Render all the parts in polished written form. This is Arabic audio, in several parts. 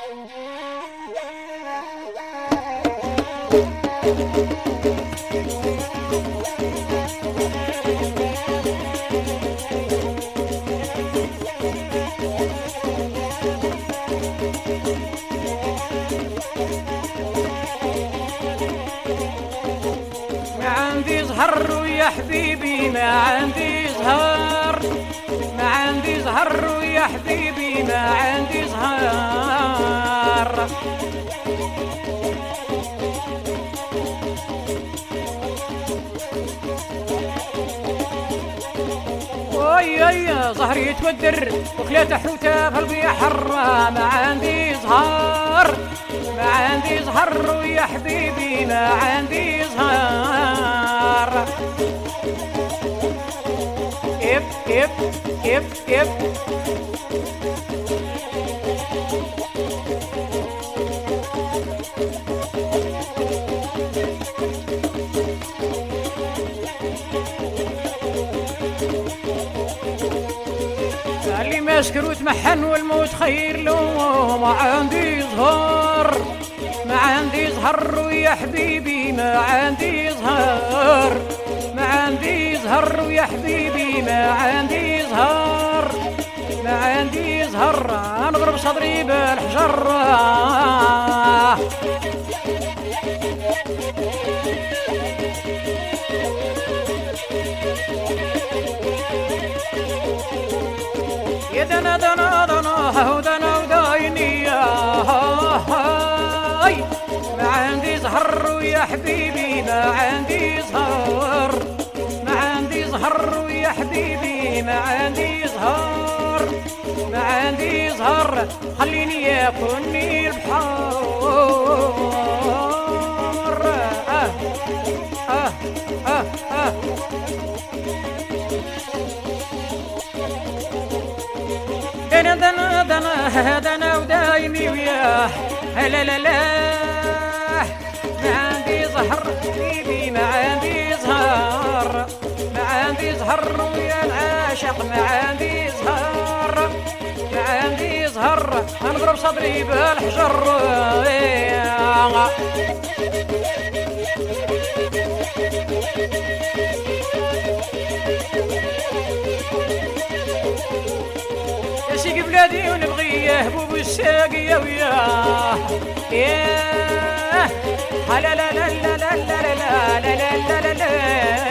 زهر يا حبيبي ما عندي زهر، ما عندي زهر يا حبيبي ما عندي زهر. ويا زهري يتودر وكلاته حوته في البحر، ما عندي زهر، ما عندي زهر يا حبيبي ما عندي زهر. إب إب إب إب اللي ما سكروت محن والموت خير له، ما عندي زهر، ما عندي زهر يا حبيبي ما عندي زهر، ما عندي زهر يا حبيبي ما عندي زهر، ما عندي زهر نضرب صدري بالحجر. يا دنا دنا دنا دنا ودايني ما عندي زهر يا حبيبي ما عندي زهر، ما عندي زهر يا حبيبي ما عندي زهر، ما عندي زهر خليني ياكلني البحر. دنا دنا دنا دنا ودايمي وياه لا لا لا، ما عندي زهر حبيبي ما عندي زهر، ما عندي زهر ويا العاشق ما عندي زهر، ما عندي زهر نضرب صدري بالحجر. يا سيدي بلادي ونبغيه بوب الساقية وياه ياه لا لا لا لا لا لا لا لا لا لا لا.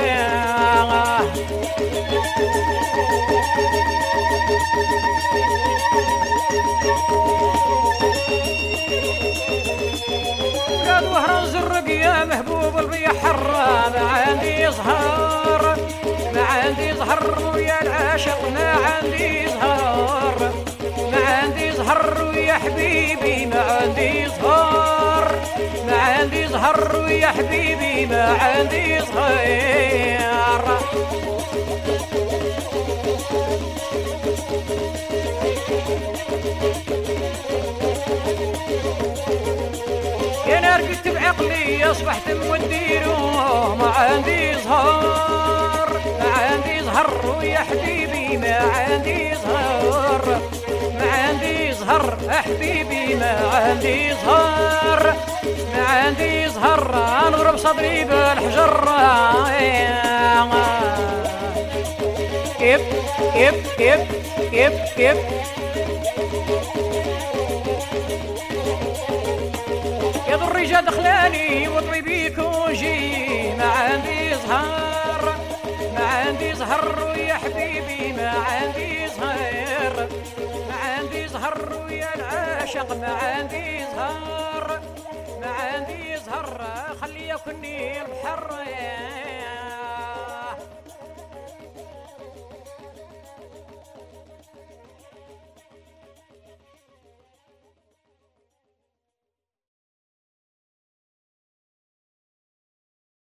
بلاد وهران زرق يا محبوب البحر، ما عندي زهر، ما عندي زهر ويا العاشق ما عندي زهر، ما عندي زهر ويا حبيبي ما عندي زهر، ما عندي زهر ويا حبيبي ما عندي زهر. يا نار قلت بعقلي اصبحت موديره، ما عندي زهر، ما عندي زهر ويا حبيبي ما عندي زهر، ما عندي زهر حبيبي ما عندي زهر، ما عندي زهر نضرب صدري بالحجر. إب إب إب إب إب يا ذو الرجال دخلاني واطوي بيك وجي، ما عندي زهر، ما عندي زهر ويا حبيبي ما عندي زهر، ما عندي زهر ويا العاشق ما عندي زهر، ما عندي زهر خلي ياكلني البحر.